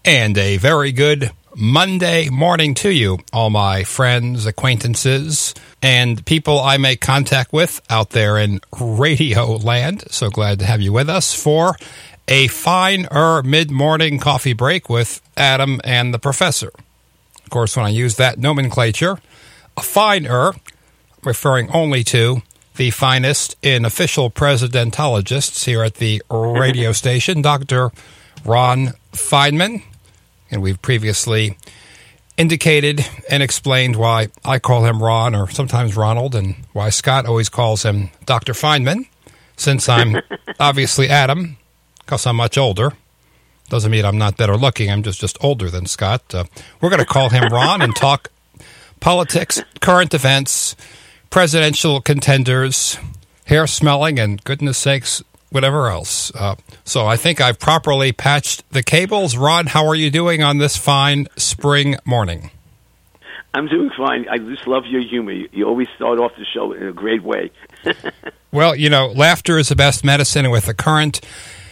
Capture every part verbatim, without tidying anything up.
And a very good Monday morning to you, all my friends, acquaintances, and people I make contact with out there in radio land. So glad to have you with us for a fine-er mid-morning coffee break with Adam and the Professor. Of course, when I use that nomenclature, a fine-er, referring only to the finest in official presidentologists here at the radio station, Doctor Ron Feinman. And we've previously indicated and explained why I call him Ron or sometimes Ronald and why Scott always calls him Doctor Feinman, since I'm obviously Adam, because I'm much older. Doesn't mean I'm not better looking. I'm just, just older than Scott. Uh, we're going to call him Ron and talk politics, current events, presidential contenders, hair smelling, and goodness sakes, whatever else. Uh, so I think I've properly patched the cables. Ron, how are you doing on this fine spring morning? I'm doing fine. I just love your humor. You always start off the show in a great way. Well, you know, laughter is the best medicine, and with the current...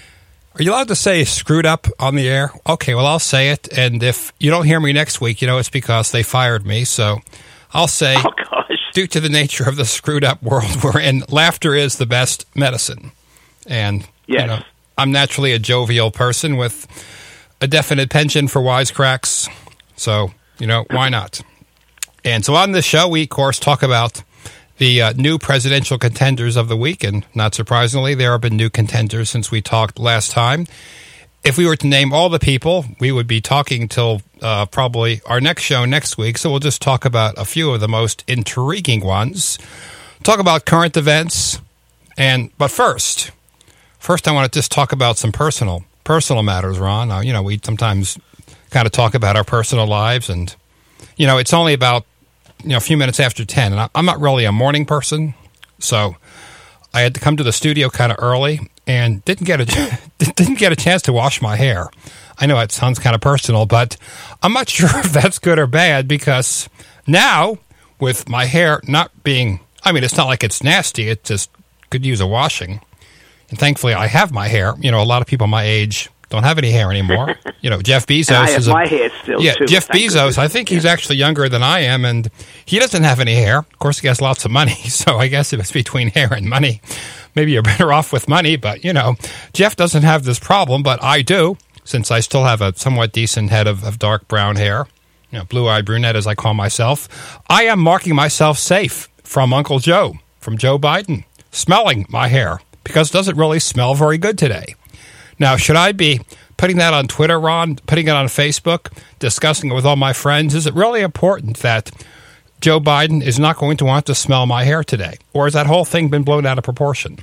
Are you allowed to say screwed up on the air? Okay, well, I'll say it, and if you don't hear me next week, you know it's because they fired me, so I'll say, oh, gosh. Due to the nature of the screwed up world we're in, laughter is the best medicine. And, yes. you know, I'm naturally a jovial person with a definite penchant for wisecracks, so, you know, why not? And so on this show, we, of course, talk about the uh, new presidential contenders of the week, and not surprisingly, there have been new contenders since we talked last time. If we were to name all the people, we would be talking till uh, probably our next show next week, so we'll just talk about a few of the most intriguing ones, talk about current events, and but first, first I want to just talk about some personal personal matters, Ron. Uh, you know, we sometimes kind of talk about our personal lives, and, you know, it's only about you know, a few minutes after ten, and I'm not really a morning person, so I had to come to the studio kind of early and didn't get a didn't get a chance to wash my hair. I know it sounds kind of personal, but I'm not sure if that's good or bad, because now, with my hair not being, I mean, it's not like it's nasty, it just could use a washing, and thankfully I have my hair. You know, a lot of people my age don't have any hair anymore. You know, Jeff Bezos I have is my a, hair still, yeah, too. Jeff Bezos, I think he's actually younger than I am, and he doesn't have any hair. Of course, he has lots of money, so I guess if it's between hair and money, maybe you're better off with money, but, you know, Jeff doesn't have this problem, but I do, since I still have a somewhat decent head of, of dark brown hair, you know, blue-eyed brunette, as I call myself. I am marking myself safe from Uncle Joe, from Joe Biden, smelling my hair, because it doesn't really smell very good today. Now, should I be putting that on Twitter, Ron, putting it on Facebook, discussing it with all my friends? Is it really important that Joe Biden is not going to want to smell my hair today? Or has that whole thing been blown out of proportion?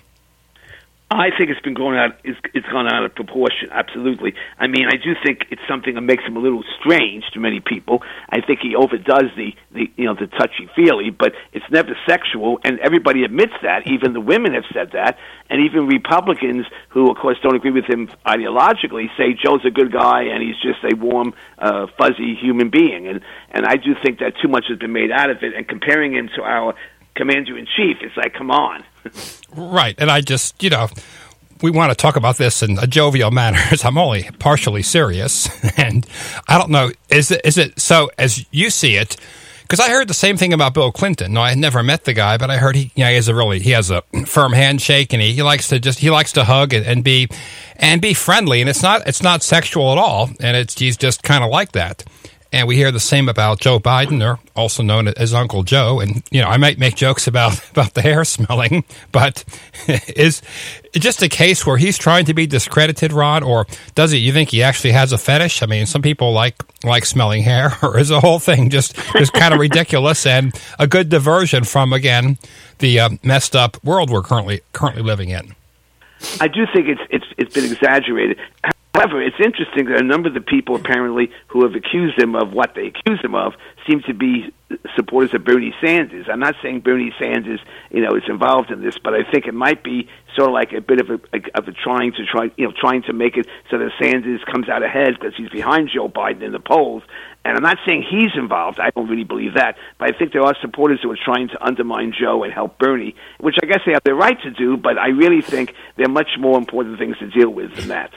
I think it's been going out. It's, it's gone out of proportion. Absolutely. I mean, I do think it's something that makes him a little strange to many people. I think he overdoes the, the you know, the touchy feely, but it's never sexual, and everybody admits that. Even the women have said that, and even Republicans, who of course don't agree with him ideologically, say Joe's a good guy and he's just a warm, uh, fuzzy human being. And and I do think that too much has been made out of it. And comparing him to our commander-in-chief, it's like, come on. Right, and I just, you know, we want to talk about this in a jovial manner. I'm only partially serious, and I don't know, is it, is it so as you see it? Because I heard the same thing about Bill Clinton. No, I had never met the guy, but I heard he, you know, he has a really, he has a firm handshake, and he, he likes to just, he likes to hug and, and be, and be friendly, and it's not, it's not sexual at all, and it's, he's just kind of like that. And we hear the same about Joe Biden, or also known as Uncle Joe. And, you know, I might make jokes about, about the hair smelling, but is it just a case where he's trying to be discredited, Ron? Or does he, you think he actually has a fetish? I mean, some people like like smelling hair, or is the whole thing just, just kind of ridiculous and a good diversion from, again, the uh, messed up world we're currently currently living in? I do think it's it's it's been exaggerated. However, it's interesting that a number of the people apparently who have accused him of what they accuse him of seem to be supporters of Bernie Sanders. I'm not saying Bernie Sanders, you know, is involved in this, but I think it might be sort of like a bit of a, of a trying to try, you know, trying to make it so that Sanders comes out ahead because he's behind Joe Biden in the polls. And I'm not saying he's involved. I don't really believe that. But I think there are supporters who are trying to undermine Joe and help Bernie, which I guess they have the right to do, but I really think there are much more important things to deal with than that.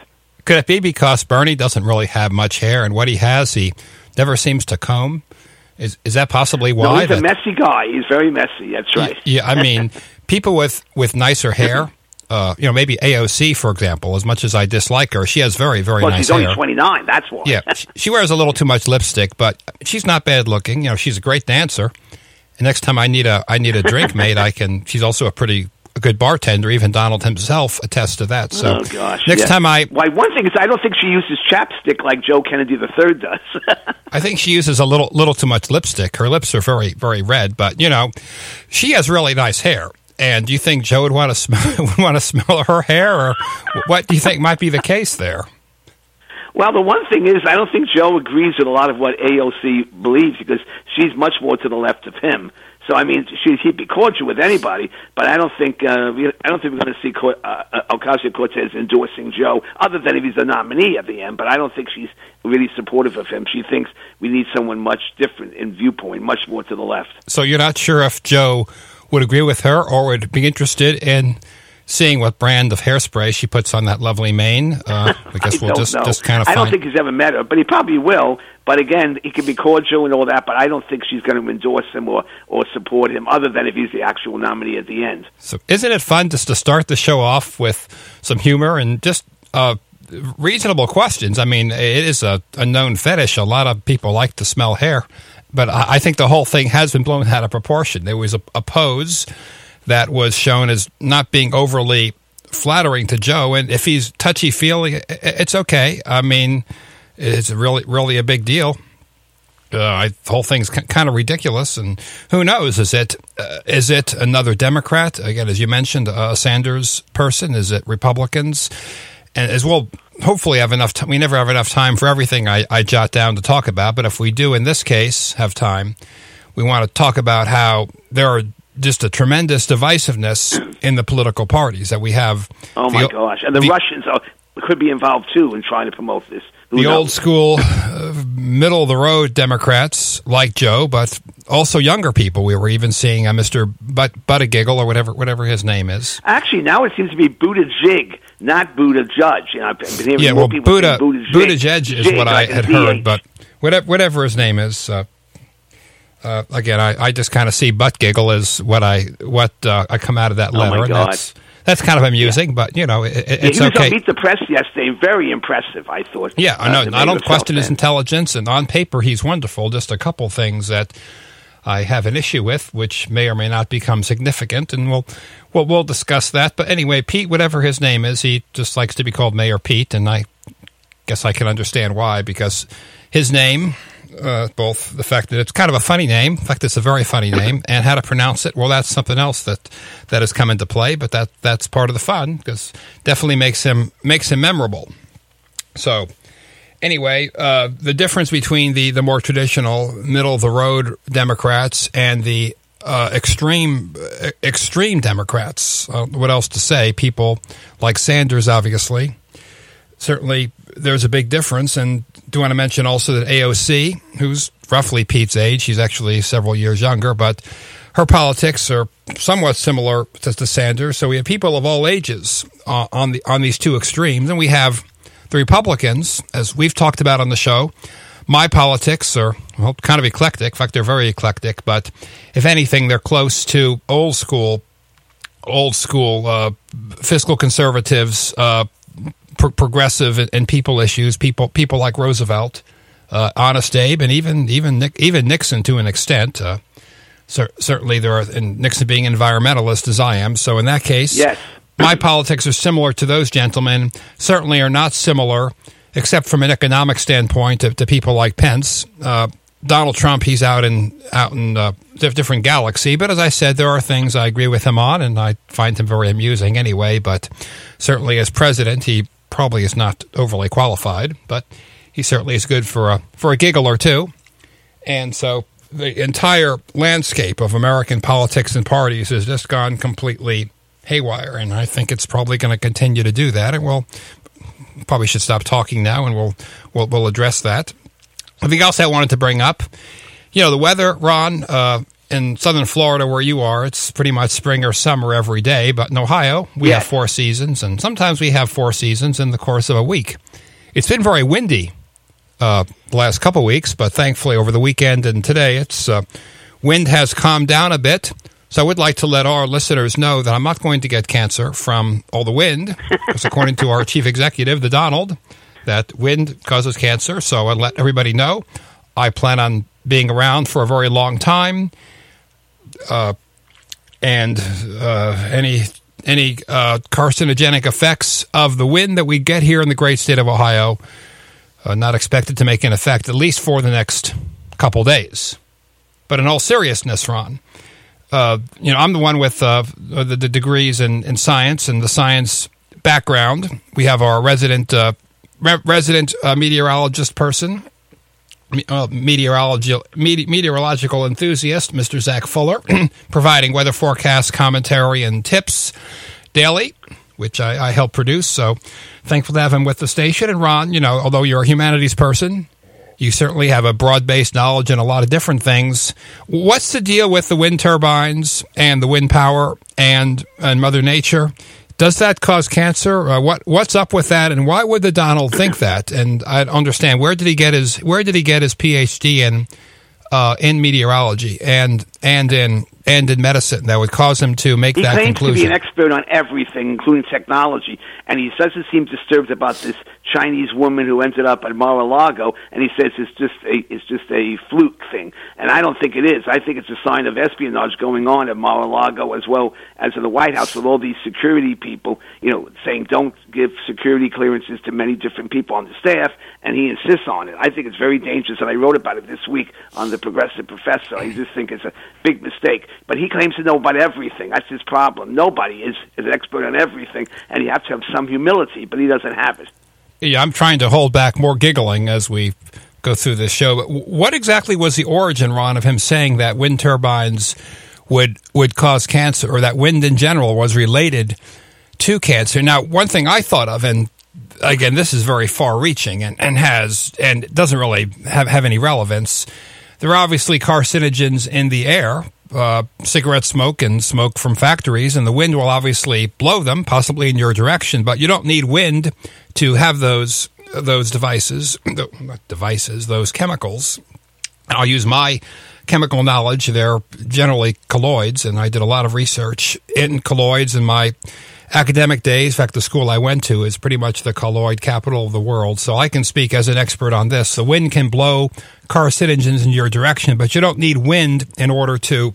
could it be because Bernie doesn't really have much hair, and what he has, he never seems to comb? Is is that possibly why? No, he's that, a messy guy. He's very messy. That's right. Yeah, I mean, people with, with nicer hair, uh, you know, maybe A O C, for example, as much as I dislike her, she has very, very well, nice hair. Well, she's hair. only twenty-nine, that's why. Yeah, she, she wears a little too much lipstick, but she's not bad looking. You know, she's a great dancer. And next time I need a I need a drink made, I can. She's also a pretty a good bartender. Even Donald himself attests to that. So oh gosh! Next yeah. time I, why one thing is I don't think she uses chapstick like Joe Kennedy the Third does. I think she uses a little little too much lipstick. Her lips are very very red, but you know, she has really nice hair. And do you think Joe would want to smell would want to smell her hair, or what do you think might be the case there? Well, the one thing is, I don't think Joe agrees with a lot of what A O C believes because she's much more to the left of him. So, I mean, she, he'd be cordial with anybody, but I don't think uh, we, I don't think we're going to see uh, Ocasio-Cortez endorsing Joe, other than if he's a nominee at the end. But I don't think she's really supportive of him. She thinks we need someone much different in viewpoint, much more to the left. So you're not sure if Joe would agree with her or would be interested in seeing what brand of hairspray she puts on that lovely mane. Uh, I guess I we'll just, know. just kind of I find... don't think he's ever met her, but he probably will. But again, he can be cordial and all that, but I don't think she's going to endorse him or, or support him, other than if he's the actual nominee at the end. So isn't it fun just to start the show off with some humor and just uh, reasonable questions? I mean, it is a, a known fetish. A lot of people like to smell hair, but I, I think the whole thing has been blown out of proportion. There was a, a pose that was shown as not being overly flattering to Joe, and if he's touchy-feely, it's okay. I mean, it's really, really a big deal. Uh, I, the whole thing's c- kind of ridiculous, and who knows? Is it uh, is it another Democrat? Again, as you mentioned, a Sanders person? Is it Republicans? And as well, hopefully have enough time. We never have enough time for everything I, I jot down to talk about, but if we do in this case have time, we want to talk about how there are just a tremendous divisiveness in the political parties that we have. Oh, my the, gosh. And the, the Russians are, could be involved, too, in trying to promote this. Who the knows? old school, uh, middle-of-the-road Democrats like Joe, but also younger people. We were even seeing uh, Mister Butt, Buttigieg, or whatever whatever his name is. Actually, now it seems to be Buttigieg, not Buttigieg. You know, I've been hearing yeah, more well, people Buddha, Buttigieg. Buttigieg is Jig, what like I had D H. heard, but whatever, whatever his name is, uh, Uh, again, I, I just kind of see butt giggle as what I what uh, I come out of that letter, oh my and God. that's that's kind of amusing. Yeah. But you know, it, yeah, it's he was okay. on Meet the Press yesterday. Very impressive, I thought. Yeah, I know. Uh, I don't question his then. intelligence, and on paper he's wonderful. Just a couple things that I have an issue with, which may or may not become significant, and we'll we'll, we'll discuss that. But anyway, Pete, whatever his name is, he just likes to be called Mayor Pete, and I guess I can understand why, because his name. Uh, both the fact that it's kind of a funny name, in fact, it's a very funny name, and how to pronounce it, well, that's something else that, that has come into play, but that that's part of the fun, because definitely makes him makes him memorable. So, anyway, uh, the difference between the, the more traditional, middle-of-the-road Democrats and the uh, extreme uh, extreme Democrats, uh, what else to say, people like Sanders, obviously, certainly there's a big difference, and do want to mention also that A O C, who's roughly Pete's age, she's actually several years younger, but her politics are somewhat similar to, to Sanders. So we have people of all ages uh, on the on these two extremes, and we have the Republicans, as we've talked about on the show. My politics are, well, kind of eclectic. In fact, they're very eclectic, but if anything, they're close to old school, old school uh, fiscal conservatives, uh, Pro- progressive and, and people issues, people people like Roosevelt, uh, Honest Abe, and even even Nick, even Nixon to an extent. Uh, cer- certainly, there are, and Nixon being an environmentalist as I am. So in that case, yes. my politics are similar to those gentlemen. Certainly, are not similar, except from an economic standpoint, to, to people like Pence. Uh, Donald Trump, he's out in out in a different galaxy. But as I said, there are things I agree with him on, and I find him very amusing anyway. But certainly, as president, he probably is not overly qualified, but he certainly is good for a for a giggle or two. And so the entire landscape of American politics and parties has just gone completely haywire, and I think it's probably going to continue to do that. And we'll probably should stop talking now, and we'll we'll, we'll address that. Something else I wanted to bring up, you know, the weather, Ron. Uh, in southern Florida where you are, it's pretty much spring or summer every day. But in Ohio, we yes. have four seasons, and sometimes we have four seasons in the course of a week. It's been very windy uh, the last couple of weeks, but thankfully over the weekend and today, it's uh, wind has calmed down a bit. So I would like to let our listeners know that I'm not going to get cancer from all the wind, because according to our chief executive, the Donald, that wind causes cancer. So I'll let everybody know. I plan on being around for a very long time, uh, and uh, any any uh, carcinogenic effects of the wind that we get here in the great state of Ohio are not expected to make an effect, at least for the next couple days. But in all seriousness, Ron, Uh, you know, I'm the one with uh, the, the degrees in, in science and the science background. We have our resident uh, re- resident uh, meteorologist person, uh, meteorology, mete- meteorological enthusiast, Mister Zach Fuller, providing weather forecast commentary and tips daily, which I, I help produce. So thankful to have him with the station. And Ron, you know, although you're a humanities person, you certainly have a broad-based knowledge in a lot of different things. What's the deal with the wind turbines and the wind power and, and Mother Nature? Does that cause cancer? Uh, what what's up with that, and why would the Donald think that? And I understand, where did he get his where did he get his P H D in uh, in meteorology and and in and in medicine that would cause him to make he that conclusion? He claims to be an conclusion? expert on everything, including technology, and he doesn't seem disturbed about this Chinese woman who ended up at Mar-a-Lago, and he says it's just a it's just a fluke thing, and I don't think it is. I think it's a sign of espionage going on at Mar-a-Lago as well as in the White House with all these security people, you know, saying don't give security clearances to many different people on the staff, and he insists on it. I think it's very dangerous, and I wrote about it this week on the Progressive Professor. I just think it's a big mistake, but he claims to know about everything. That's his problem. Nobody is, is an expert on everything, and you have to have some humility, but he doesn't have it. Yeah, I'm trying to hold back more giggling as we go through this show. But what exactly was the origin, Ron, of him saying that wind turbines would would cause cancer, or that wind in general was related to cancer? Now, one thing I thought of, and again, this is very far-reaching and, and has and doesn't really have, have any relevance. There are obviously carcinogens in the air, uh, cigarette smoke and smoke from factories, and the wind will obviously blow them, possibly in your direction, but you don't need wind to have those those devices, not devices, those chemicals. I'll use my chemical knowledge. They're generally colloids, and I did a lot of research in colloids in my academic days. In fact, the school I went to is pretty much the colloid capital of the world, so I can speak as an expert on this. The wind can blow carcinogens in your direction, but you don't need wind in order to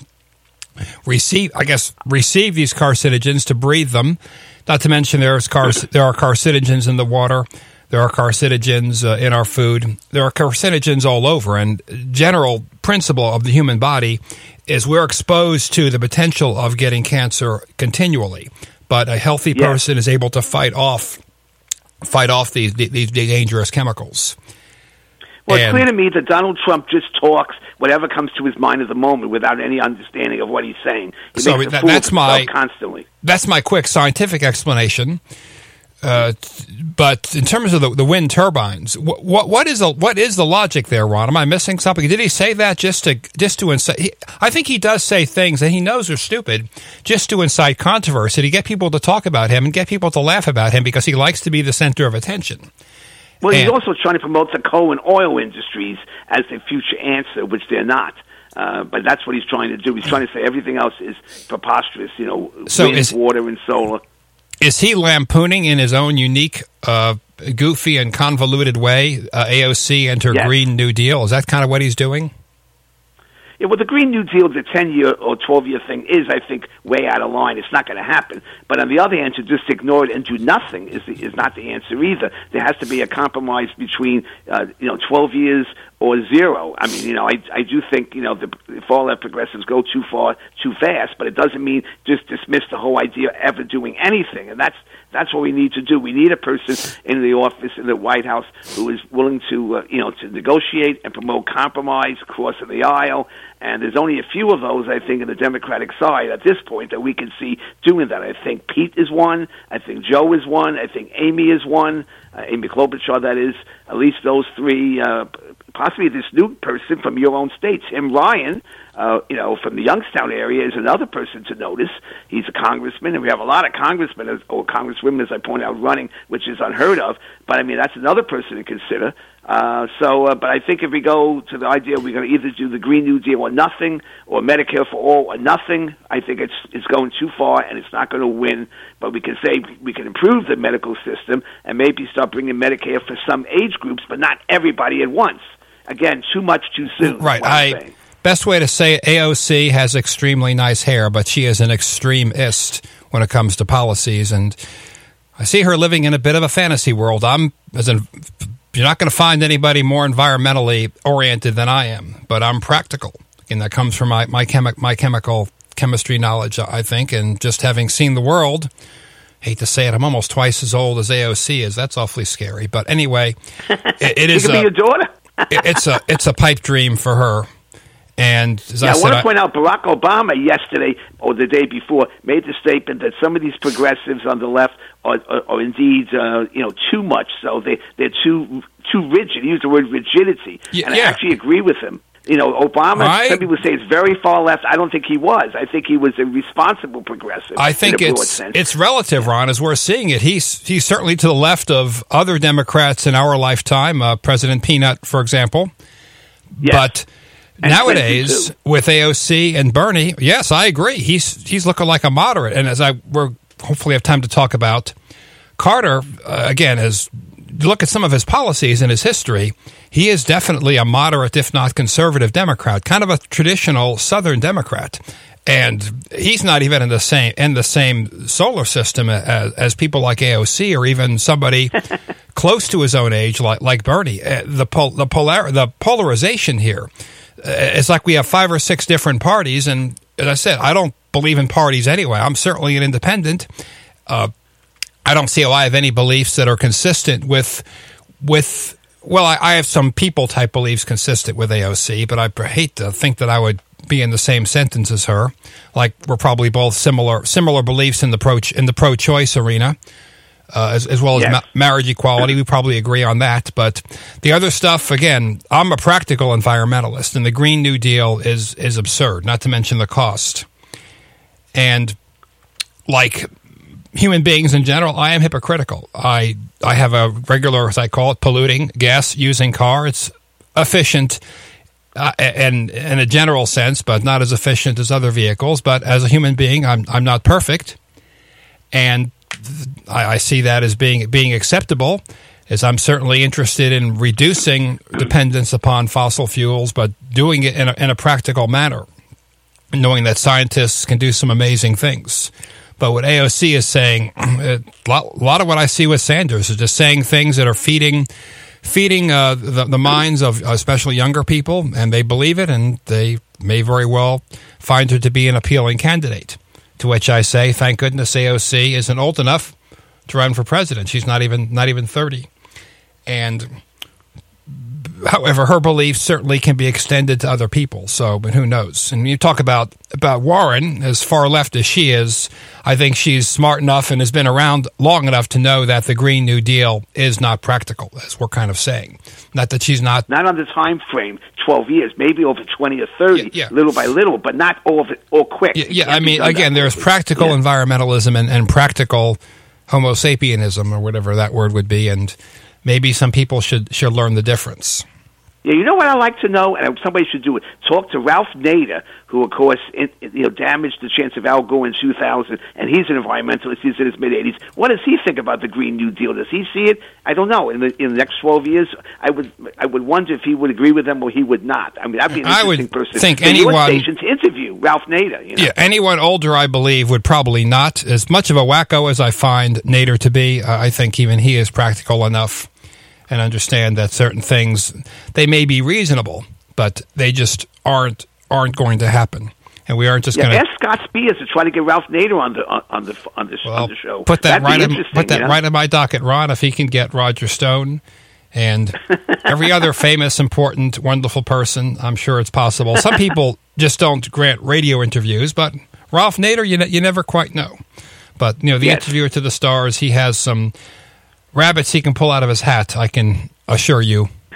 receive, I guess, receive these carcinogens, to breathe them. Not to mention there's car- there are carcinogens in the water. There are carcinogens uh, in our food. There are carcinogens all over. And general principle of the human body is we're exposed to the potential of getting cancer continually. But a healthy yes. person is able to fight off fight off these these, these dangerous chemicals. Well, and, it's clear to me that Donald Trump just talks whatever comes to his mind at the moment without any understanding of what he's saying. He so makes a that, fool that's of my constantly. That's my quick scientific explanation. Uh, but in terms of the, the wind turbines, what, what what is the what is the logic there, Ron? Am I missing something? Did he say that just to just to incite? I think he does say things that he knows are stupid, just to incite controversy, to get people to talk about him and get people to laugh about him because he likes to be the center of attention. Well, he's and, also trying to promote the coal and oil industries as the future answer, which they're not. Uh, but that's what he's trying to do. He's trying to say everything else is preposterous, you know, so wind, is, water, and solar. Is he lampooning in his own unique, uh, goofy and convoluted way uh, A O C and her yes. Green New Deal? Is that kind of what he's doing? Yeah, well, the Green New Deal, the ten-year or twelve-year thing is, I think, way out of line. It's not going to happen. But on the other hand, to just ignore it and do nothing is the, is not the answer either. There has to be a compromise between, uh, you know, twelve years or zero. I mean, you know, I I do think, you know, the, the far-left progressives go too far, too fast, but it doesn't mean just dismiss the whole idea of ever doing anything. And that's that's what we need to do. We need a person in the office in the White House who is willing to, uh, you know, to negotiate and promote compromise, crossing the aisle. And there's only a few of those, I think, in the Democratic side at this point that we can see doing that. I think Pete is one. I think Joe is one. I think Amy is one. Uh, Amy Klobuchar, that is. At least those three uh, possibly this new person from your own state, Tim Ryan, uh, you know, from the Youngstown area, is another person to notice. He's a congressman, and we have a lot of congressmen as, or congresswomen, as I point out, running, which is unheard of. But I mean, that's another person to consider. Uh, so, uh, but I think if we go to the idea we're going to either do the Green New Deal or nothing, or Medicare for all or nothing, I think it's it's going too far, and it's not going to win. But we can say we can improve the medical system and maybe start bringing Medicare for some age groups, but not everybody at once. Again, too much too soon. Right. I best way to say it, A O C has extremely nice hair, but she is an extremist when it comes to policies, and I see her living in a bit of a fantasy world. I'm as in. You're not going to find anybody more environmentally oriented than I am, but I'm practical. And that comes from my my, chemi- my chemical chemistry knowledge, I think, and just having seen the world. Hate to say it, I'm almost twice as old as A O C is. That's awfully scary. But anyway, it, it is. It could be your daughter. it, it's a it's a pipe dream for her. And as yeah, I, I said, want to I, point out Barack Obama yesterday or the day before made the statement that some of these progressives on the left are, are, are indeed uh, you know too much. So they they're too too rigid. He used the word rigidity, yeah, and yeah. I actually agree with him. You know, Obama. I, some people say it's very far left. I don't think he was. I think he was a responsible progressive. I think in a broad it's sense. it's relative, Ron, as we're seeing it. He's he's certainly to the left of other Democrats in our lifetime, uh, President Peanut, for example. Yes. But And nowadays, with A O C and Bernie, yes, I agree. He's he's looking like a moderate. And as I we're hopefully have time to talk about, Carter, uh, again, as you look at some of his policies and his history, he is definitely a moderate, if not conservative Democrat, kind of a traditional Southern Democrat. And he's not even in the same in the same solar system as, as people like A O C or even somebody close to his own age like like Bernie. Uh, the pol- the polar the polarization here. It's like we have five or six different parties, and as I said, I don't believe in parties anyway. I'm certainly an independent. Uh, I don't see how I have any beliefs that are consistent with, with. Well, I, I have some people-type beliefs consistent with A O C, but I hate to think that I would be in the same sentence as her. Like we're probably both similar similar beliefs in the pro in the pro-choice arena. Uh, as, as well as yes. ma- marriage equality. We probably agree on that. But the other stuff, again, I'm a practical environmentalist, and the Green New Deal is is absurd, not to mention the cost. And like human beings in general, I am hypocritical. I I have a regular, as I call it, polluting, gas-using car. It's efficient uh, and in a general sense, but not as efficient as other vehicles. But as a human being, I'm I'm not perfect. And I, I see that as being being acceptable, as I'm certainly interested in reducing dependence upon fossil fuels, but doing it in a, in a practical manner, knowing that scientists can do some amazing things. But what A O C is saying, a lot, a lot of what I see with Sanders is just saying things that are feeding feeding uh, the, the minds of especially younger people, and they believe it, and they may very well find her to be an appealing candidate. To which I say, thank goodness A O C isn't old enough to run for president. She's not even not even thirty. And however, her beliefs certainly can be extended to other people. So, but who knows? And you talk about about Warren, as far left as she is, I think she's smart enough and has been around long enough to know that the Green New Deal is not practical, as we're kind of saying. Not that she's not... Not on the time frame, twelve years, maybe over twenty or thirty, yeah, yeah. little by little, but not all of it, all quick. Yeah, yeah I mean, again, there's practical yeah. environmentalism and, and practical Homo sapienism, or whatever that word would be, and maybe some people should should learn the difference. Yeah, you know what I'd like to know, and somebody should do it. Talk to Ralph Nader, who, of course, it, it, you know, damaged the chance of Al Gore in two thousand, and he's an environmentalist. He's in his mid-eighties. What does he think about the Green New Deal? Does he see it? I don't know. In the in the next twelve years, I would I would wonder if he would agree with them or he would not. I mean, that'd be an I interesting would person think for anyone, your station to interview Ralph Nader. You know? Yeah, anyone older, I believe, would probably not. As much of a wacko as I find Nader to be, uh, I think even he is practical enough and understand that certain things, they may be reasonable, but they just aren't aren't going to happen, and we aren't just yeah, going to ask Scott Spears to try to get Ralph Nader on the on the on the, well, on the show. Put that That'd right be in, put that you know? right in my docket, Ron. If he can get Roger Stone and every other famous, important, wonderful person, I'm sure it's possible. Some people just don't grant radio interviews, but Ralph Nader, you ne- you never quite know. But you know, the yes. interviewer to the stars, he has some rabbits he can pull out of his hat, I can assure you.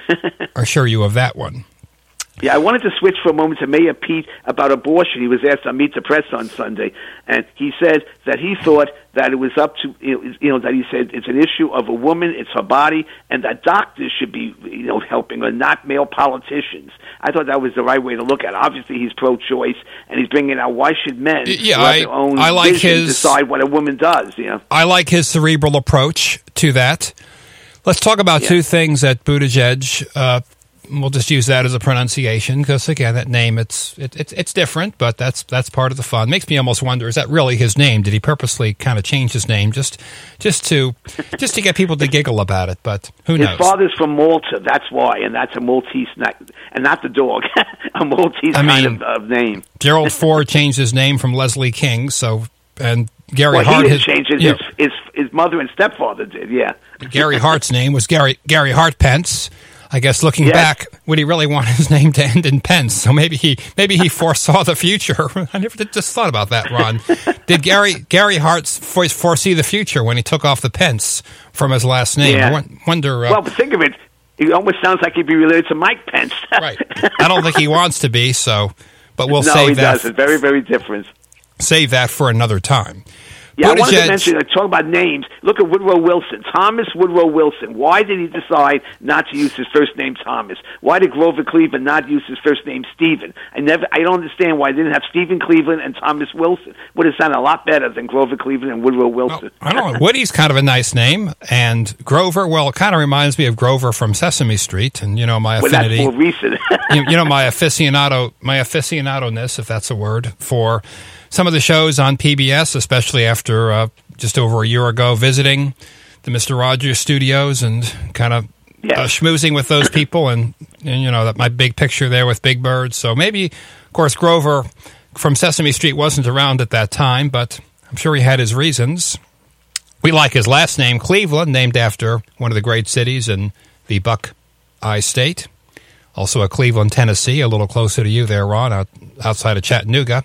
assure you of that one. Yeah, I wanted to switch for a moment to Mayor Pete about abortion. He was asked on Meet the Press on Sunday, and he said that he thought that it was up to, you know, that he said it's an issue of a woman, it's her body, and that doctors should be, you know, helping her, not male politicians. I thought that was the right way to look at it. Obviously, he's pro-choice, and he's bringing out why should men yeah, who have I, their own I like vision his, decide what a woman does, you know? I like his cerebral approach to that. Let's talk about yeah. two things that Buttigieg, uh, we'll just use that as a pronunciation because, again, that name, it's it, it's it's different, but that's that's part of the fun. Makes me almost wonder, is that really his name? Did he purposely kind of change his name just just to just to get people to giggle about it? But who his knows? His father's from Malta, that's why, and that's a Maltese, not, and not the dog, a Maltese I kind mean, of, of name. Gerald Ford changed his name from Leslie King, so, and Gary well, Hart... he didn't his, change it, yeah. his, his, his mother and stepfather did, yeah. Gary Hart's name was Gary Gary Hart Pence. I guess looking yes. back, would he really want his name to end in Pence? So maybe he maybe he foresaw the future. I never did, just thought about that, Ron. Did Gary Gary Hart foresee the future when he took off the Pence from his last name? Yeah. I wonder. Uh, well, but think of it. It almost sounds like he'd be related to Mike Pence. Right. I don't think he wants to be. So, but we'll no, save he that. doesn't. Very, very different. Save that for another time. Yeah, Buttigieg, I wanted to mention, like, talk about names. Look at Woodrow Wilson, Thomas Woodrow Wilson. Why did he decide not to use his first name Thomas? Why did Grover Cleveland not use his first name Stephen? I never, I don't understand why they didn't have Stephen Cleveland and Thomas Wilson. Would have sounded a lot better than Grover Cleveland and Woodrow Wilson. Well, I don't know. Woody's kind of a nice name, and Grover, well, it kind of reminds me of Grover from Sesame Street, and you know my affinity. Well, that's more recent. you, you know my aficionado, my aficionado-ness, if that's a word, for some of the shows on P B S, especially after uh, just over a year ago visiting the Mister Rogers studios and kind of yes. uh, schmoozing with those people, and, and you know that my big picture there with Big Bird. So maybe, of course, Grover from Sesame Street wasn't around at that time, but I'm sure he had his reasons. We like his last name, Cleveland, named after one of the great cities in the Buckeye State. Also a Cleveland, Tennessee, a little closer to you there, Ron, out, outside of Chattanooga.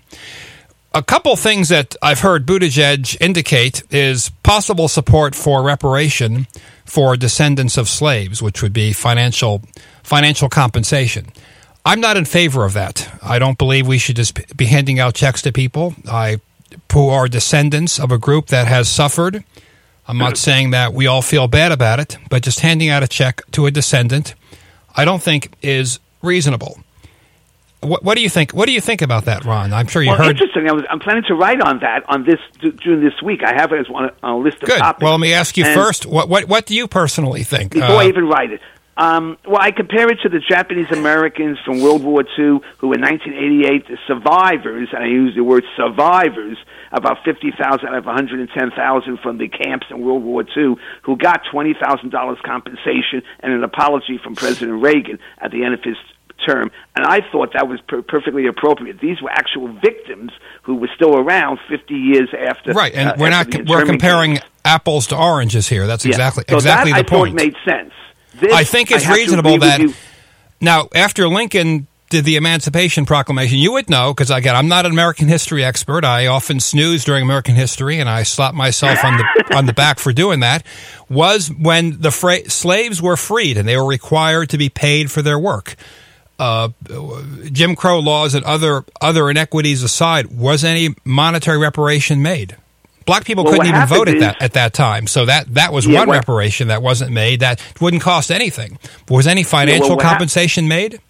A couple things that I've heard Buttigieg indicate is possible support for reparation for descendants of slaves, which would be financial financial compensation. I'm not in favor of that. I don't believe we should just be handing out checks to people I, who are descendants of a group that has suffered. I'm not saying that we all feel bad about it, but just handing out a check to a descendant, I don't think is reasonable. What, what do you think? What do you think about that, Ron? I'm sure you well, heard. Interesting. I was, I'm planning to write on that on this during this week. I have it as one on a list of Good. topics. Well, let me ask you and first. What what what do you personally think? Before uh, I even write it, um, well, I compare it to the Japanese Americans from World War Two, who in nineteen eighty-eight, the survivors, and I use the word survivors, about fifty thousand out of one hundred ten thousand from the camps in World War Two, who got twenty thousand dollars compensation and an apology from President Reagan at the end of his term, and I thought that was per- perfectly appropriate. These were actual victims who were still around fifty years after. Right, and uh, we're not we're comparing camps. apples to oranges here. That's yeah. exactly so exactly that, the I point. Thought made sense. This, I think it's I reasonable that you. now after Lincoln did the Emancipation Proclamation, you would know, because again, I'm not an American history expert. I often snooze during American history, and I slap myself on the on the back for doing that. Was when the fra- slaves were freed and they were required to be paid for their work. Uh, Jim Crow laws and other other inequities aside, was any monetary reparation made? Black people well, couldn't even vote at that at that time, so that, that was yeah, one what, reparation that wasn't made. That wouldn't cost anything. Was any financial yeah, well, compensation hap- made?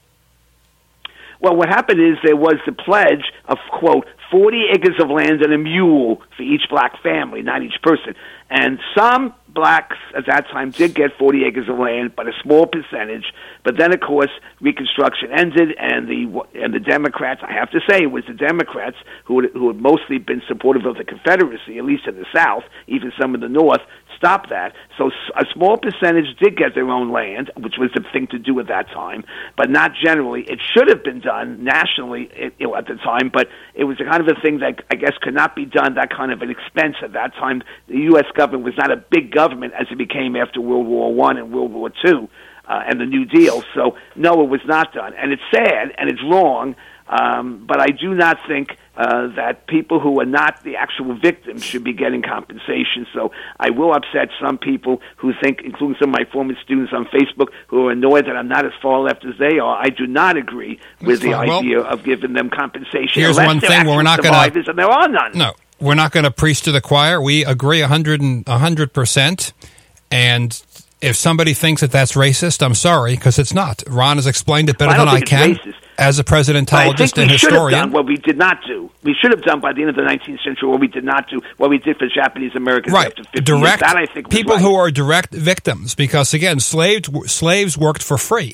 Well, what happened is there was the pledge of, quote, forty acres of land and a mule for each black family, not each person. And some blacks at that time did get forty acres of land, but a small percentage. But then, of course, Reconstruction ended, and the and the Democrats, I have to say, it was the Democrats who had, who had mostly been supportive of the Confederacy, at least in the South, even some in the North, stopped that. So a small percentage did get their own land, which was the thing to do at that time, but not generally. It should have been done nationally it, it, at the time, but it was a kind of a thing that I guess could not be done, that kind of an expense at that time. The U S government was not a big government as it became after World War One and World War Two uh, and the New Deal. So, no, it was not done. And it's sad and it's wrong, um, but I do not think uh, that people who are not the actual victims should be getting compensation. So I will upset some people who think, including some of my former students on Facebook, who are annoyed that I'm not as far left as they are. I do not agree with the well, idea of giving them compensation. Here's one thing where we're not going to... And there are none. No, we're not going to preach to the choir. We agree one hundred and one hundred percent. And if somebody thinks that that's racist, I'm sorry, because it's not. Ron has explained it better well, I than I can. Racist. As a presidentologist and historian. I think we should have done what we did not do. We should have done by the end of the nineteenth century what we did not do, what we did for Japanese Americans right. after fifty direct, years. That, I think, was people right. who are direct victims, because, again, slaves, slaves worked for free.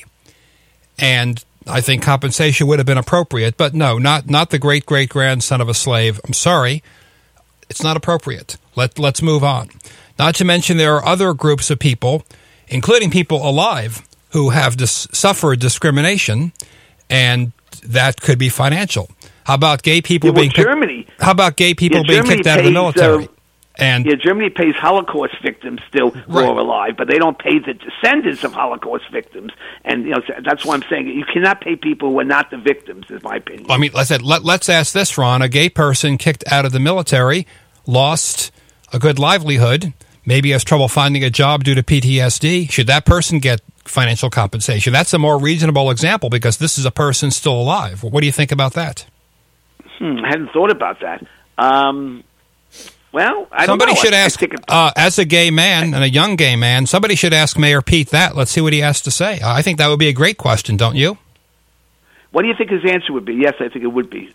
And I think compensation would have been appropriate. But no, not not the great-great-grandson of a slave. I'm sorry. It's not appropriate. Let, let's move on. Not to mention there are other groups of people, including people alive, who have dis- suffered discrimination, and that could be financial. How about gay people yeah, well, being Germany? Kicked, how about gay people yeah, being Germany kicked out pays, of the military? Uh, and yeah, Germany pays Holocaust victims still who right. are alive, but they don't pay the descendants of Holocaust victims. And you know that's why I'm saying you cannot pay people who are not the victims. Is my opinion. I mean, I said let, let's ask this, Ron: a gay person kicked out of the military, lost a good livelihood, maybe has trouble finding a job due to P T S D. Should that person get financial compensation? That's a more reasonable example because this is a person still alive. What do you think about that? Hmm, I hadn't thought about that. Um, well, I somebody don't know. should I, ask, I it, uh, as a gay man and a young gay man, somebody should ask Mayor Pete that. Let's see what he has to say. I think that would be a great question, don't you? What do you think his answer would be? Yes, I think it would be.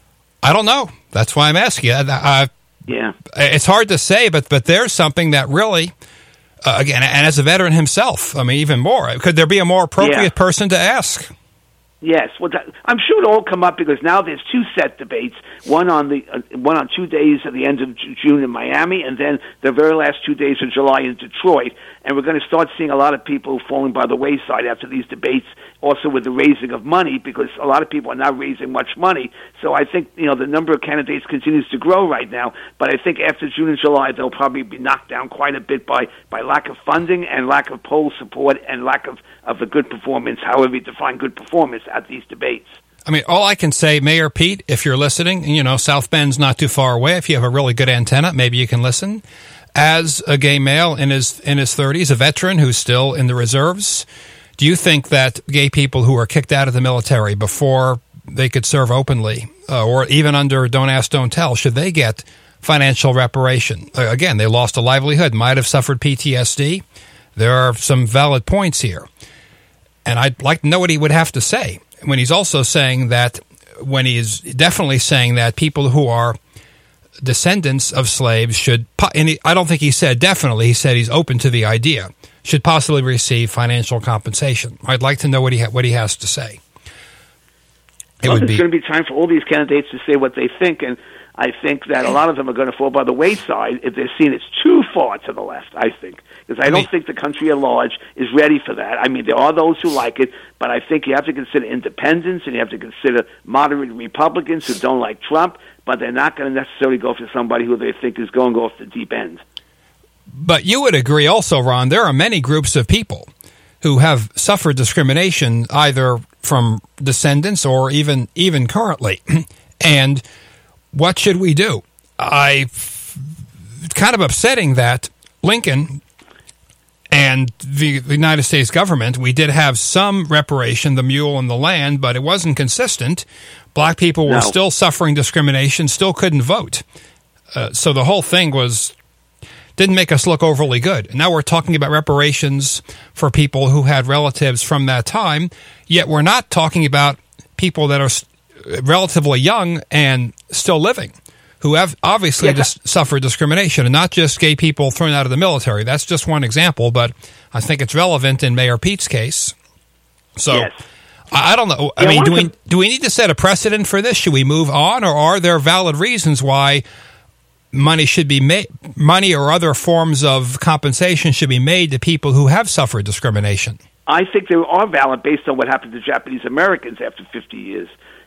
I don't know. That's why I'm asking you. Uh, yeah. It's hard to say, but but there's something that really... Uh, again, and as a veteran himself, I mean, even more. Could there be a more appropriate yeah. person to ask? Yes, well, that, I'm sure it'll all come up because now there's two set debates. One on the uh, one on two days at the end of June in Miami, and then the very last two days of July in Detroit. And we're going to start seeing a lot of people falling by the wayside after these debates. Also, with the raising of money, because a lot of people are not raising much money. So I think you know the number of candidates continues to grow right now. But I think after June and July, they'll probably be knocked down quite a bit by by lack of funding and lack of poll support and lack of of a good performance, however you define good performance at these debates. I mean, all I can say, Mayor Pete, if you're listening, you know, South Bend's not too far away. If you have a really good antenna, maybe you can listen. As a gay male in his in his thirties, a veteran who's still in the reserves, do you think that gay people who are kicked out of the military before they could serve openly, uh, or even under Don't Ask, Don't Tell, should they get financial reparation? Uh, again, they lost a livelihood, might have suffered P T S D. There are some valid points here. And I'd like to know what he would have to say when he's also saying that, when he's definitely saying that people who are descendants of slaves should, and he, I don't think he said definitely, he said he's open to the idea, should possibly receive financial compensation. I'd like to know what he ha- what he has to say. It well, would there's be going to be time for all these candidates to say what they think, and I think that a lot of them are going to fall by the wayside if they're seen it's too far to the left, I think. Because I, I mean, don't think the country at large is ready for that. I mean, there are those who like it, but I think you have to consider independents and you have to consider moderate Republicans who don't like Trump, but they're not going to necessarily go for somebody who they think is going off the deep end. But you would agree also, Ron, there are many groups of people who have suffered discrimination either from descendants or even even currently. And what should we do? I it's kind of upsetting that Lincoln and the, the United States government, we did have some reparation, the mule and the land, but it wasn't consistent. Black people were no. still suffering discrimination, still couldn't vote. Uh, so the whole thing was didn't make us look overly good. And now we're talking about reparations for people who had relatives from that time, yet we're not talking about people that are relatively young and still living, who have obviously yes. dis- suffered discrimination, and not just gay people thrown out of the military. That's just one example, but I think it's relevant in Mayor Pete's case. So yes. I, I don't know. I yeah, mean, I do we to... do we need to set a precedent for this? Should we move on, or are there valid reasons why money should be made, money or other forms of compensation should be made to people who have suffered discrimination? I think they are valid based on what happened to Japanese Americans after fifty years.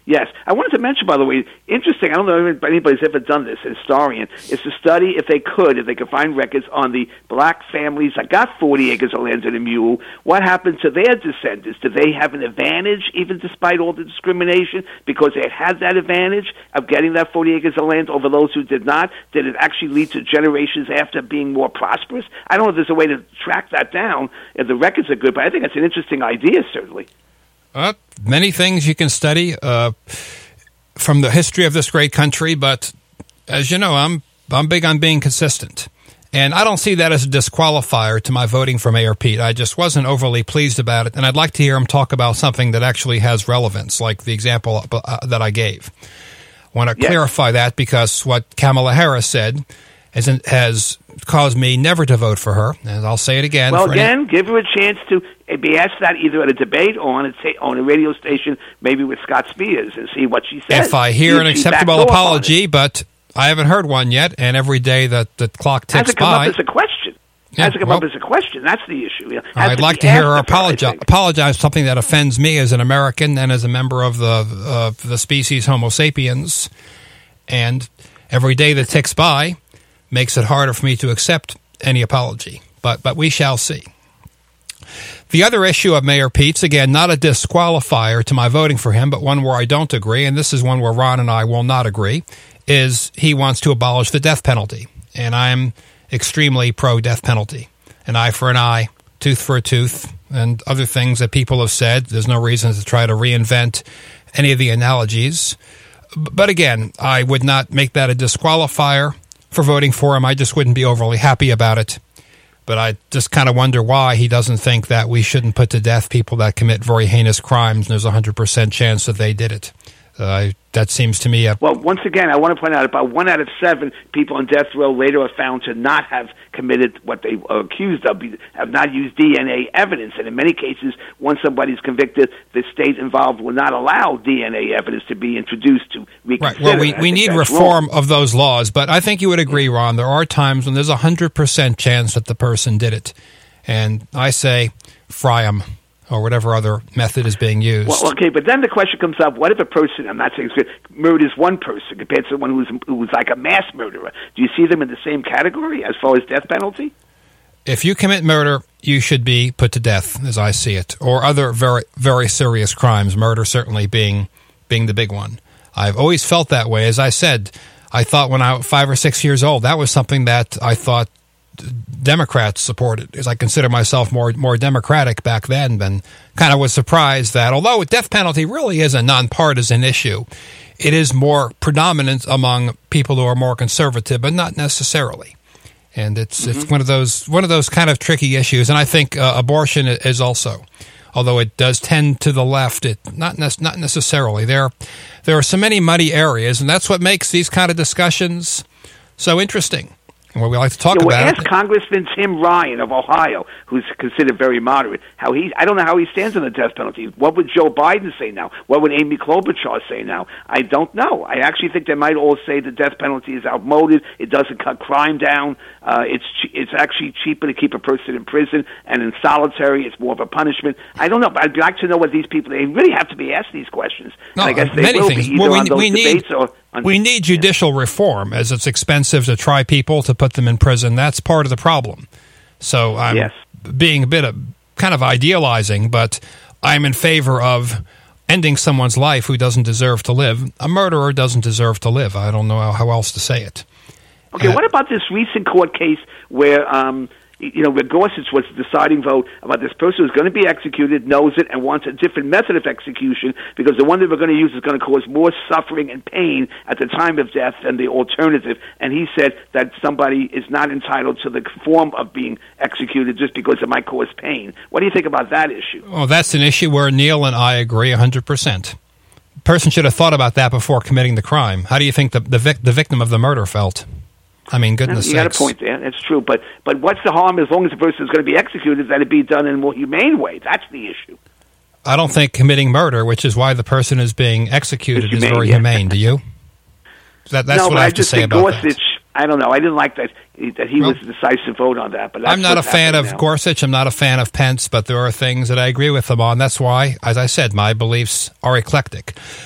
Yes. I wanted to mention, by the way, interesting, I don't know if anybody's ever done this, a historian, is to study, if they could, if they could find records on the black families that got forty acres of land in a mule, what happened to their descendants? Did they have an advantage, even despite all the discrimination, because they had that advantage of getting that forty acres of land over those who did not? Did it actually lead to generations after being more prosperous? I don't know if there's a way to track that down, if the records are good, but I think it's an interesting idea, certainly. Uh, many things you can study uh, from the history of this great country, but as you know, I'm I'm big on being consistent. And I don't see that as a disqualifier to my voting for Mayor Pete. I just wasn't overly pleased about it, and I'd like to hear him talk about something that actually has relevance, like the example uh, that I gave. I want to yes. clarify that because what Kamala Harris said has, has caused me never to vote for her, and I'll say it again. Well, for again, any- give her a chance to be asked that either at a debate or on a, ta- on a radio station, maybe with Scott Spears, and see what she says. If I hear see an if acceptable apology, but I haven't heard one yet, and every day that the clock ticks by... Has it come by, up as a question? Yeah, Has it come well, up as a question? That's the issue. I'd to like to hear her apologize, apologize for something that offends me as an American and as a member of the uh, the species Homo sapiens. And every day that ticks by makes it harder for me to accept any apology. But but we shall see. The other issue of Mayor Pete's, again, not a disqualifier to my voting for him, but one where I don't agree, and this is one where Ron and I will not agree, is he wants to abolish the death penalty. And I'm extremely pro-death penalty. An eye for an eye, tooth for a tooth, and other things that people have said. There's no reason to try to reinvent any of the analogies. But again, I would not make that a disqualifier for voting for him. I just wouldn't be overly happy about it. But I just kind of wonder why he doesn't think that we shouldn't put to death people that commit very heinous crimes, and there's a one hundred percent chance that they did it. Uh, that seems to me a... Well, once again, I want to point out about one out of seven people on death row later are found to not have committed what they are accused of, have not used D N A evidence. And in many cases, once somebody's convicted, the state involved will not allow D N A evidence to be introduced to reconsider. Right. Well, we, we need reform wrong. of those laws, but I think you would agree, Ron, there are times when there's a one hundred percent chance that the person did it. And I say, fry them. Or whatever other method is being used. Well, okay, but then the question comes up, what if a person, I'm not saying it's good, murders one person compared to someone who's, who's like a mass murderer? Do you see them in the same category as far as death penalty? If you commit murder, you should be put to death, as I see it, or other very, very serious crimes, murder certainly being being the big one. I've always felt that way. As I said, I thought when I was five or six years old, that was something that I thought Democrats supported, because I consider myself more more Democratic back then, and kind of was surprised that although death penalty really is a nonpartisan issue, it is more predominant among people who are more conservative, but not necessarily. And it's mm-hmm. it's one of those one of those kind of tricky issues. And I think uh, abortion is also, although it does tend to the left, it not ne- not necessarily. There there are so many muddy areas, and that's what makes these kind of discussions so interesting. And what we like to talk yeah, well, about. Ask Congressman Tim Ryan of Ohio, who's considered very moderate, how he. I don't know how he stands on the death penalty. What would Joe Biden say now? What would Amy Klobuchar say now? I don't know. I actually think they might all say the death penalty is outmoded. It doesn't cut crime down. Uh, it's it's actually cheaper to keep a person in prison and in solitary. It's more of a punishment. I don't know, but I'd like to know what these people. They really have to be asked these questions. No, and I guess they many will things. be either well, we, on those we debates need, or. On, we need judicial yeah. reform, as it's expensive to try people to put them in prison. That's part of the problem. So I'm yes. being a bit of kind of idealizing, but I'm in favor of ending someone's life who doesn't deserve to live. A murderer doesn't deserve to live. I don't know how else to say it. Okay, uh, what about this recent court case where, um, you know, where Gorsuch was the deciding vote about this person who's going to be executed, knows it, and wants a different method of execution because the one that we're going to use is going to cause more suffering and pain at the time of death than the alternative. And he said that somebody is not entitled to the form of being executed just because it might cause pain. What do you think about that issue? Well, that's an issue where Neil and I agree one hundred percent. The person should have thought about that before committing the crime. How do you think the the, vic- the victim of the murder felt? I mean, goodness You sakes. got a point there. That's true. But but what's the harm as long as the person is going to be executed that it be done in a more humane way? That's the issue. I don't think committing murder, which is why the person is being executed, humane, is very yeah. humane. Do you? That, that's no, what but I I have to just say think about Gorsuch, that. I don't know. I didn't like that that he well, was the decisive vote on that. But that's I'm not a fan of now. Gorsuch. I'm not a fan of Pence, but there are things that I agree with them on. That's why, as I said, my beliefs are eclectic.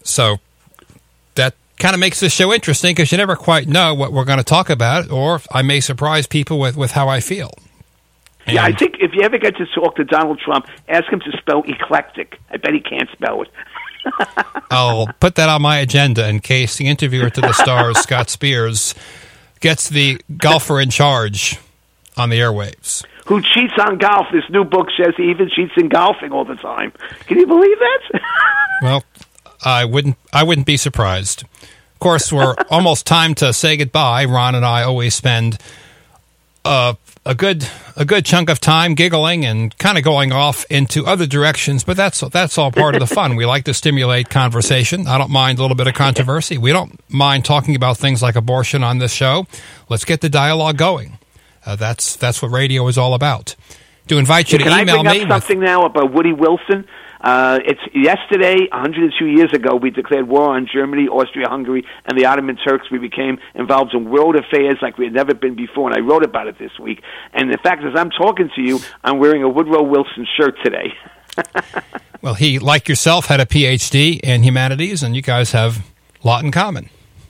So that kind of makes this show interesting because you never quite know what we're going to talk about, or I may surprise people with, with how I feel. And yeah, I think if you ever get to talk to Donald Trump, ask him to spell eclectic. I bet he can't spell it. I'll put that on my agenda in case the interviewer to the stars, Scott Spears, gets the golfer in charge on the airwaves. Who cheats on golf. This new book says he even cheats in golfing all the time. Can you believe that? Well, I wouldn't I wouldn't be surprised. Of course, we're almost time to say goodbye. Ron and I always spend uh, a good a good chunk of time giggling and kind of going off into other directions, but that's that's all part of the fun. We like to stimulate conversation. I don't mind a little bit of controversy. We don't mind talking about things like abortion on this show. Let's get the dialogue going. Uh, that's that's what radio is all about. To invite you yeah, to can email I bring me up something with, now about Woody Wilson? Uh, it's yesterday, one hundred two years ago, we declared war on Germany, Austria-Hungary, and the Ottoman Turks. We became involved in world affairs like we had never been before, and I wrote about it this week. And the fact is, I'm talking to you, I'm wearing a Woodrow Wilson shirt today. Well, he, like yourself, had a P H D in humanities, and you guys have a lot in common.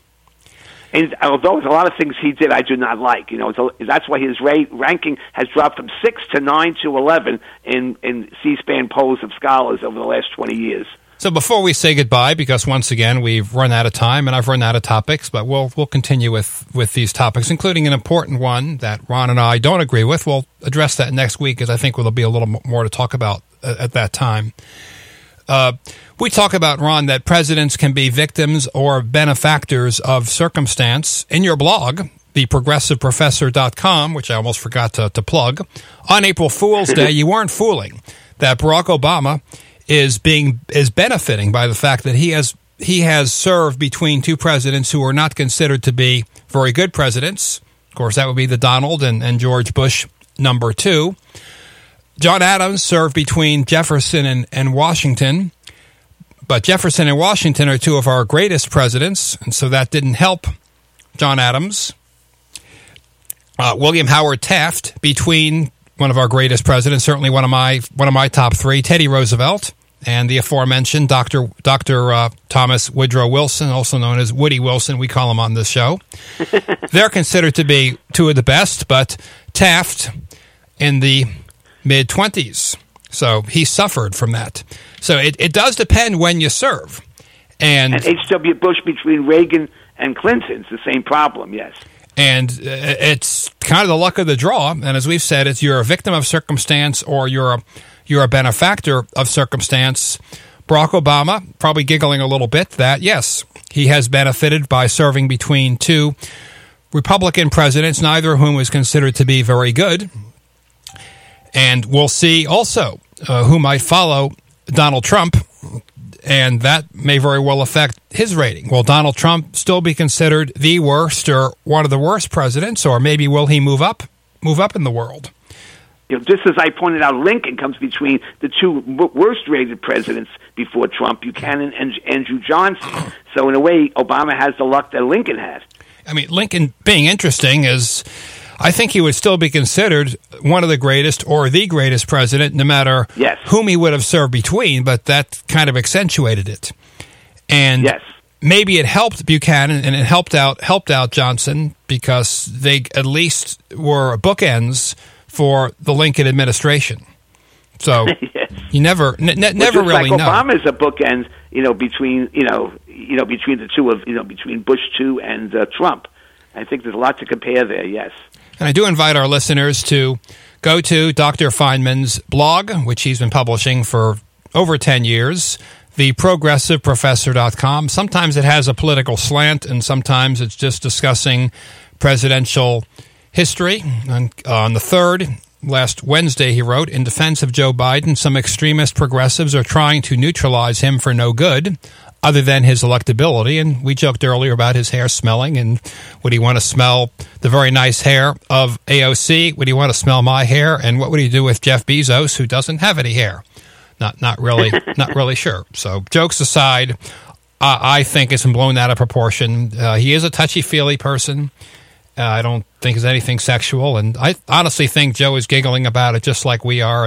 And although there's a lot of things he did I do not like, you know, it's a, that's why his rate, ranking has dropped from six to nine to eleven in, in C-SPAN polls of scholars over the last twenty years. So before we say goodbye, because once again we've run out of time and I've run out of topics, but we'll we'll continue with, with these topics, including an important one that Ron and I don't agree with. We'll address that next week, because I think there'll be a little more to talk about at that time. Uh, we talk about, Ron, that presidents can be victims or benefactors of circumstance. In your blog, the progressive professor dot com, which I almost forgot to, to plug, on April Fool's Day, you weren't fooling that Barack Obama is being is benefiting by the fact that he has he has served between two presidents who are not considered to be very good presidents. Of course, that would be the Donald and, and George Bush number two. John Adams served between Jefferson and, and Washington, but Jefferson and Washington are two of our greatest presidents, and so that didn't help John Adams. Uh, William Howard Taft, between one of our greatest presidents, certainly one of my one of my top three, Teddy Roosevelt, and the aforementioned Doctor Doctor Uh, Thomas Woodrow Wilson, also known as Woody Wilson. We call him on this show. They're considered to be two of the best, but Taft in the mid-twenties. So he suffered from that. So it, it does depend when you serve. And, and H W. Bush between Reagan and Clinton, it's the same problem, yes. And it's kind of the luck of the draw. And as we've said, it's you're a victim of circumstance or you're a, you're a benefactor of circumstance. Barack Obama, probably giggling a little bit, that, yes, he has benefited by serving between two Republican presidents, neither of whom is considered to be very good. And we'll see also uh, who might follow Donald Trump, and that may very well affect his rating. Will Donald Trump still be considered the worst or one of the worst presidents, or maybe will he move up, move up in the world? You know, just as I pointed out, Lincoln comes between the two worst-rated presidents before Trump, Buchanan and Andrew Johnson. So in a way, Obama has the luck that Lincoln had. I mean, Lincoln being interesting is, I think he would still be considered one of the greatest or the greatest president, no matter yes. whom he would have served between, but that kind of accentuated it. And yes. maybe it helped Buchanan and it helped out helped out Johnson because they at least were bookends for the Lincoln administration. So yes. you never n- n- never well, really like know. Obama's a bookend, you know, between you know, you know, between the two of you know, between Bush two and uh, Trump. I think there's a lot to compare there. Yes. And I do invite our listeners to go to Doctor Feynman's blog, which he's been publishing for over ten years, the progressive professor dot com. Sometimes it has a political slant, and sometimes it's just discussing presidential history. On, on the third, last Wednesday, he wrote, in defense of Joe Biden, some extremist progressives are trying to neutralize him for no good, other than his electability. And we joked earlier about his hair smelling, and would he want to smell the very nice hair of A O C? Would he want to smell my hair? And what would he do with Jeff Bezos, who doesn't have any hair? Not not really not really sure. So jokes aside, uh, I think it's been blown out of proportion. Uh, he is a touchy-feely person. Uh, I don't think it's anything sexual, and I honestly think Joe is giggling about it just like we are, as I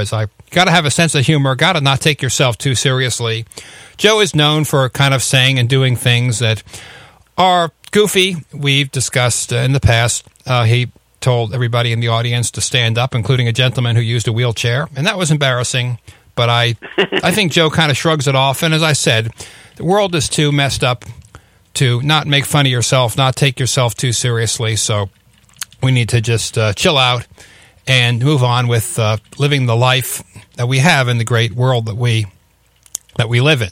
got to have a sense of humor, got to not take yourself too seriously. Joe is known for kind of saying and doing things that are goofy. We've discussed uh, in the past. Uh, he told everybody in the audience to stand up, including a gentleman who used a wheelchair, and that was embarrassing. But I, I think Joe kind of shrugs it off. And as I said, the world is too messed up to not make fun of yourself, not take yourself too seriously. So we need to just uh, chill out and move on with uh, living the life that we have in the great world that we that we live in.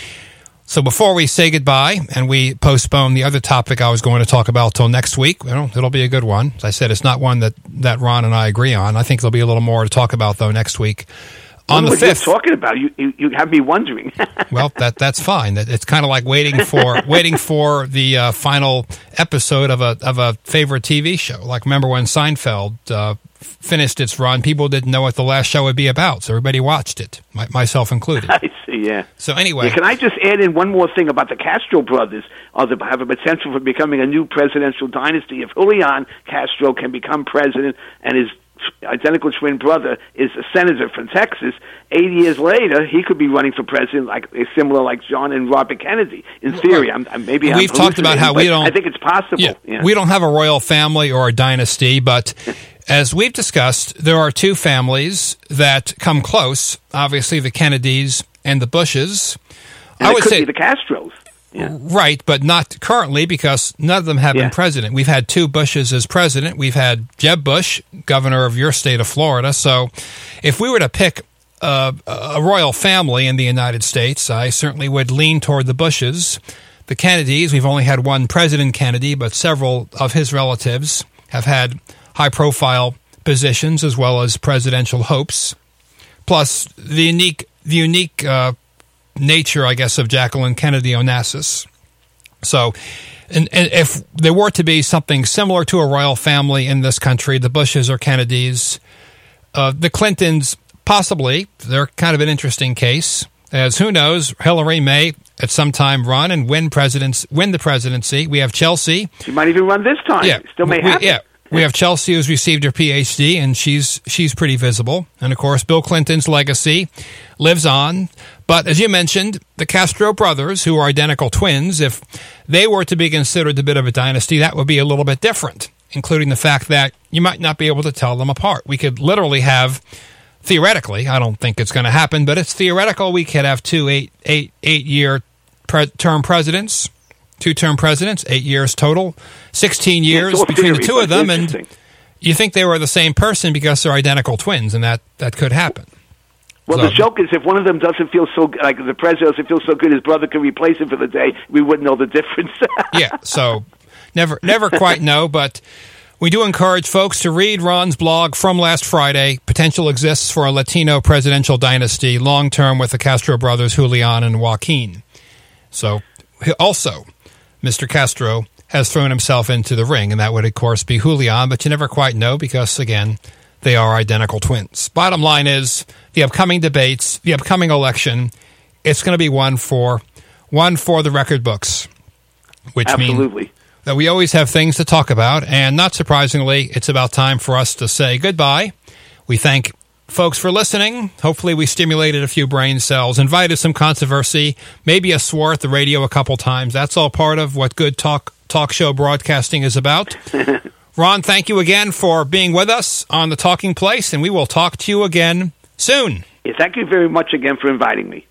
So before we say goodbye and we postpone the other topic I was going to talk about till next week, you know, it'll be a good one. As I said, it's not one that, that Ron and I agree on. I think there'll be a little more to talk about, though, next week. On the fifth, you're talking about you, you, you have me wondering. Well, that that's fine. It's kind of like waiting for waiting for the uh, final episode of a of a favorite T V show. Like remember when Seinfeld uh, finished its run, people didn't know what the last show would be about, so everybody watched it, my, myself included. I see. Yeah. So anyway, yeah, can I just add in one more thing about the Castro brothers? Or the, have a potential for becoming a new presidential dynasty. If Julian Castro can become president and his identical twin brother is a senator from Texas, eighty years later, he could be running for president, like similar like John and Robert Kennedy. In theory, I'm, I'm maybe we've I'm talked about how we don't. I think it's possible. Yeah, yeah. We don't have a royal family or a dynasty, but as we've discussed, there are two families that come close. Obviously, the Kennedys and the Bushes. And I it would could say be the Castros. Yeah. Right, but not currently because none of them have yeah. been president. We've had two Bushes as president. We've had Jeb Bush, governor of your state of Florida. So if we were to pick uh, a royal family in the United States, I certainly would lean toward the Bushes. The Kennedys, we've only had one President Kennedy, but several of his relatives have had high-profile positions as well as presidential hopes. Plus, the unique, the unique uh, nature, I guess, of Jacqueline Kennedy Onassis. So, and, and if there were to be something similar to a royal family in this country, the Bushes or Kennedys, uh, the Clintons, possibly, they're kind of an interesting case, as who knows, Hillary may at some time run and win presidents, win the presidency. We have Chelsea. She might even run this time. Yeah, it still may we, happen. Yeah. We have Chelsea, who's received her P H D, and she's she's pretty visible. And, of course, Bill Clinton's legacy lives on. But, as you mentioned, the Castro brothers, who are identical twins, if they were to be considered a bit of a dynasty, that would be a little bit different, including the fact that you might not be able to tell them apart. We could literally have, theoretically, I don't think it's going to happen, but it's theoretical, we could have two eight, eight, eight-year pre- term presidents, two-term presidents, eight years total, sixteen years between theory, the two of them, and you think they were the same person because they're identical twins, and that, that could happen. Well, so, the joke is if one of them doesn't feel so like the president doesn't feel so good, his brother can replace him for the day. We wouldn't know the difference. Yeah, so never never quite know, but we do encourage folks to read Ron's blog from last Friday. Potential exists for a Latino presidential dynasty, long term with the Castro brothers, Julian and Joaquin. So also, Mister Castro has thrown himself into the ring, and that would, of course, be Julian, but you never quite know because, again, they are identical twins. Bottom line is, the upcoming debates, the upcoming election, it's going to be one for one for the record books, which Absolutely. means that we always have things to talk about, and not surprisingly, it's about time for us to say goodbye. We thank folks for listening. Hopefully we stimulated a few brain cells, invited some controversy, maybe a swore at the radio a couple times. That's all part of what good talk talk show broadcasting is about. Ron, thank you again for being with us on The Talking Place, and we will talk to you again soon. Yeah, thank you very much again for inviting me.